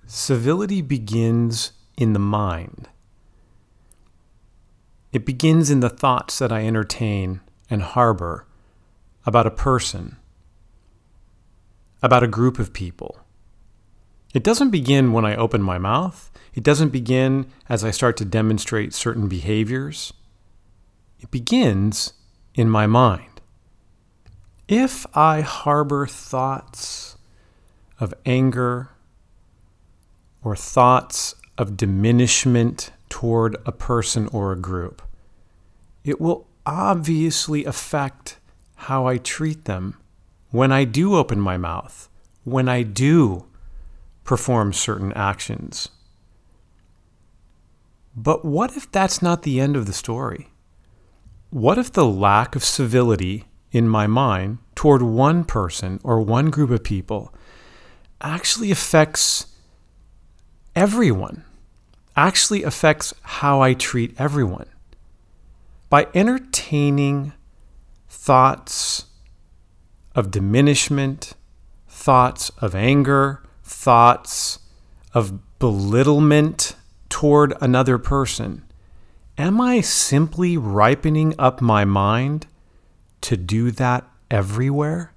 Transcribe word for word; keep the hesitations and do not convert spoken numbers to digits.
Civility begins in the mind. It begins in the thoughts that I entertain and harbor about a person, about a group of people. It doesn't begin when I open my mouth. It doesn't begin as I start to demonstrate certain behaviors. It begins in my mind. If I harbor thoughts of anger or thoughts of diminishment toward a person or a group, it will obviously affect how I treat them when I do open my mouth, when I do perform certain actions. But what if that's not the end of the story? What if the lack of civility in my mind toward one person or one group of people actually affects everyone, actually affects how I treat everyone? By entertaining thoughts of diminishment, thoughts of anger, thoughts of belittlement toward another person, am I simply ripening up my mind to do that everywhere?